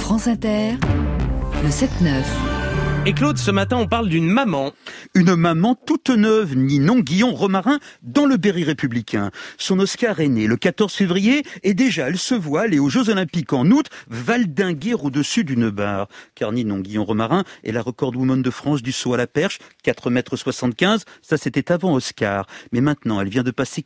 France Inter, le 7-9. Et Claude, ce matin, on parle d'une maman. Une maman toute neuve, Ninon Guillon-Romarin, dans le Berry républicain. Son Oscar est né le 14 février et déjà elle se voit aller aux Jeux Olympiques en août, valdinguer au-dessus d'une barre. Car Ninon Guillon-Romarin est la recordwoman de France du saut à la perche, 4,75 m, ça c'était avant Oscar. Mais maintenant, elle vient de passer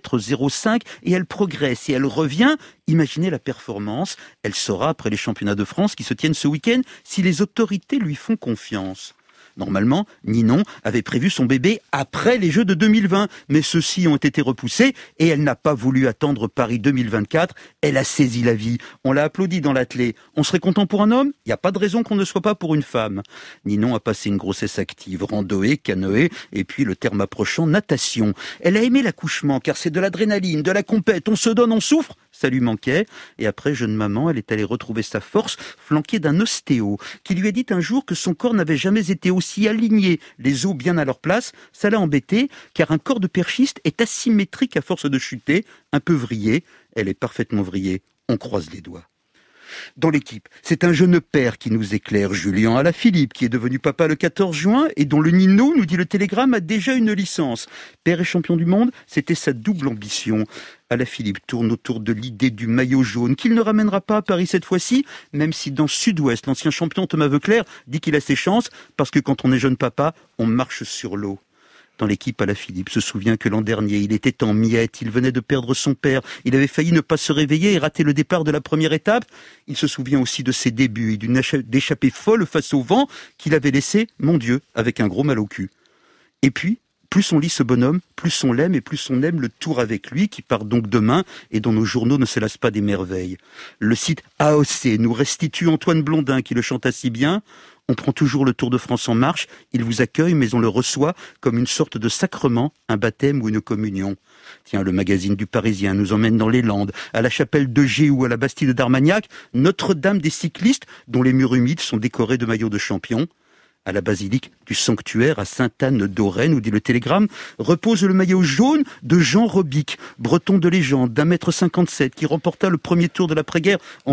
4,05 m et elle progresse et elle revient. Imaginez la performance. Elle saura, après les championnats de France qui se tiennent ce week-end, si les autorités lui font confiance. Normalement, Ninon avait prévu son bébé après les Jeux de 2020, mais ceux-ci ont été repoussés et elle n'a pas voulu attendre Paris 2024. Elle a saisi la vie. On l'a applaudi dans l'athlée. On serait content pour un homme ? Il n'y a pas de raison qu'on ne soit pas pour une femme. Ninon a passé une grossesse active, randonnée, canoë, et puis le terme approchant, natation. Elle a aimé l'accouchement, car c'est de l'adrénaline, de la compète. On se donne, on souffre. Ça lui manquait. Et après, jeune maman, elle est allée retrouver sa force, flanquée d'un ostéo, qui lui a dit un jour que son corps n'avait jamais été aussi aligné, les os bien à leur place. Ça l'a embêté, car un corps de perchiste est asymétrique à force de chuter, un peu vrillé. Elle est parfaitement vrillée. On croise les doigts. Dans l'équipe, c'est un jeune père qui nous éclaire, Julien Alaphilippe, qui est devenu papa le 14 juin et dont le Nino, nous dit le Télégramme, a déjà une licence. Père et champion du monde, c'était sa double ambition. Alaphilippe tourne autour de l'idée du maillot jaune, qu'il ne ramènera pas à Paris cette fois-ci, même si dans Sud-Ouest, l'ancien champion Thomas Veuclair dit qu'il a ses chances, parce que quand on est jeune papa, on marche sur l'eau. Dans l'équipe, Alaphilippe se souvient que l'an dernier, il était en miettes, il venait de perdre son père, il avait failli ne pas se réveiller et rater le départ de la première étape. Il se souvient aussi de ses débuts et d'une échappée folle face au vent qu'il avait laissé, mon Dieu, avec un gros mal au cul. Et puis, plus on lit ce bonhomme, plus on l'aime et plus on aime le tour avec lui, qui part donc demain et dont nos journaux ne se lassent pas des merveilles. Le site AOC nous restitue Antoine Blondin qui le chanta si bien. On prend toujours le Tour de France en marche, il vous accueille, mais on le reçoit comme une sorte de sacrement, un baptême ou une communion. Tiens, le magazine du Parisien nous emmène dans les Landes, à la chapelle de Gé ou à la Bastille d'Armagnac, Notre-Dame des cyclistes, dont les murs humides sont décorés de maillots de champion. À la basilique du sanctuaire à Sainte-Anne-d'Auray, nous dit le Télégramme, repose le maillot jaune de Jean Robic, breton de légende, d'1,57 m, qui remporta le premier tour de l'après-guerre en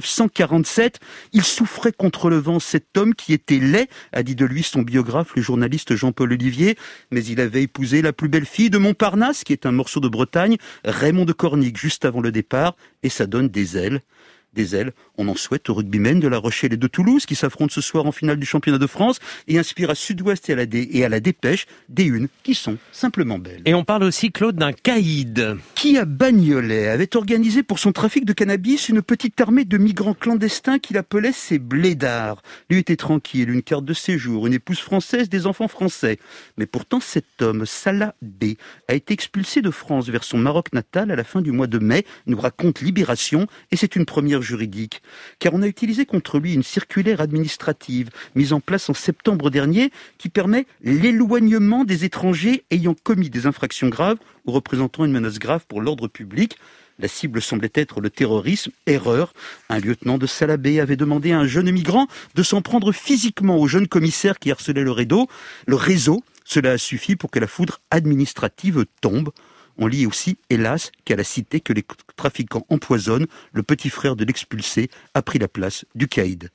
1947. Il souffrait contre le vent, cet homme qui était laid, a dit de lui son biographe, le journaliste Jean-Paul Olivier, mais il avait épousé la plus belle fille de Montparnasse, qui est un morceau de Bretagne, Raymond de Cornic, juste avant le départ, et ça donne des ailes. Des ailes, on en souhaite aux rugbymen de La Rochelle et de Toulouse qui s'affrontent ce soir en finale du championnat de France et inspirent à Sud-Ouest et à la Dépêche des unes qui sont simplement belles. Et on parle aussi, Claude, d'un caïd. Qui à Bagnolet avait organisé pour son trafic de cannabis une petite armée de migrants clandestins qu'il appelait ses blédards. Lui était tranquille, une carte de séjour, une épouse française, des enfants français. Mais pourtant cet homme, Salah B, a été expulsé de France vers son Maroc natal à la fin du mois de mai, nous raconte Libération, et c'est une première juridique, car on a utilisé contre lui une circulaire administrative mise en place en septembre dernier qui permet l'éloignement des étrangers ayant commis des infractions graves ou représentant une menace grave pour l'ordre public. La cible semblait être le terrorisme. Erreur. Un lieutenant de Salabé avait demandé à un jeune migrant de s'en prendre physiquement au jeune commissaire qui harcelait le réseau. Cela a suffi pour que la foudre administrative tombe. On lit aussi, hélas, qu'à la cité que les trafiquants empoisonnent, le petit frère de l'expulsé a pris la place du caïd.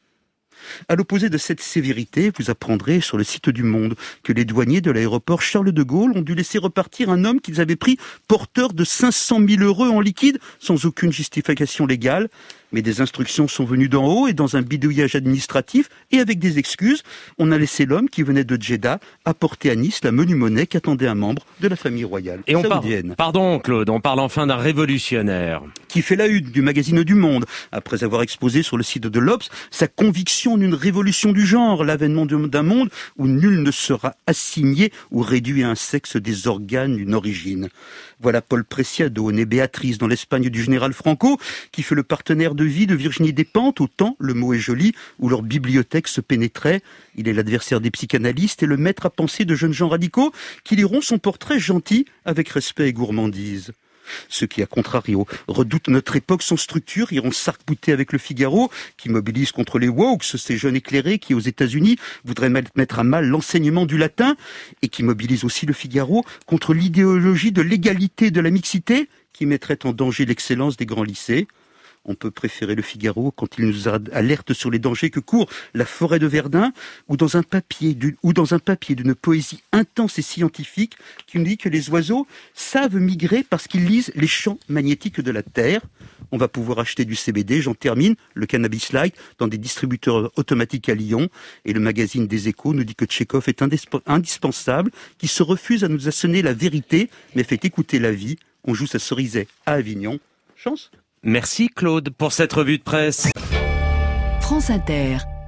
À l'opposé de cette sévérité, vous apprendrez sur le site du Monde que les douaniers de l'aéroport Charles de Gaulle ont dû laisser repartir un homme qu'ils avaient pris porteur de 500 000 € en liquide sans aucune justification légale. Mais des instructions sont venues d'en haut et dans un bidouillage administratif et avec des excuses, on a laissé l'homme qui venait de Jeddah apporter à Nice la menue monnaie qu'attendait un membre de la famille royale et saoudienne. Pardon Claude, on parle enfin d'un révolutionnaire. Qui fait la une du magazine du Monde, après avoir exposé sur le site de l'Obs sa conviction d'une révolution du genre, l'avènement d'un monde où nul ne sera assigné ou réduit à un sexe des organes d'une origine. Voilà Paul Preciado, né Béatrice dans l'Espagne du général Franco, qui fait le partenaire de vie de Virginie Despentes, autant, le mot est joli, où leur bibliothèque se pénétrait. Il est l'adversaire des psychanalystes et le maître à penser de jeunes gens radicaux qui liront son portrait gentil avec respect et gourmandise. Ceux qui, à contrario, redoutent notre époque sans structure iront s'arc-bouter avec le Figaro, qui mobilise contre les wokes, ces jeunes éclairés qui, aux États-Unis, voudraient mettre à mal l'enseignement du latin, et qui mobilise aussi le Figaro contre l'idéologie de l'égalité et de la mixité, qui mettrait en danger l'excellence des grands lycées. On peut préférer le Figaro quand il nous alerte sur les dangers que court la forêt de Verdun, ou dans un papier d'une poésie intense et scientifique qui nous dit que les oiseaux savent migrer parce qu'ils lisent les champs magnétiques de la Terre. On va pouvoir acheter du CBD, j'en termine, le cannabis light, dans des distributeurs automatiques à Lyon. Et le magazine des Échos nous dit que Tchekhov est indispensable, qui se refuse à nous assonner la vérité, mais fait écouter la vie. On joue sa Cerizay à Avignon. Chance. Merci Claude pour cette revue de presse. France Inter.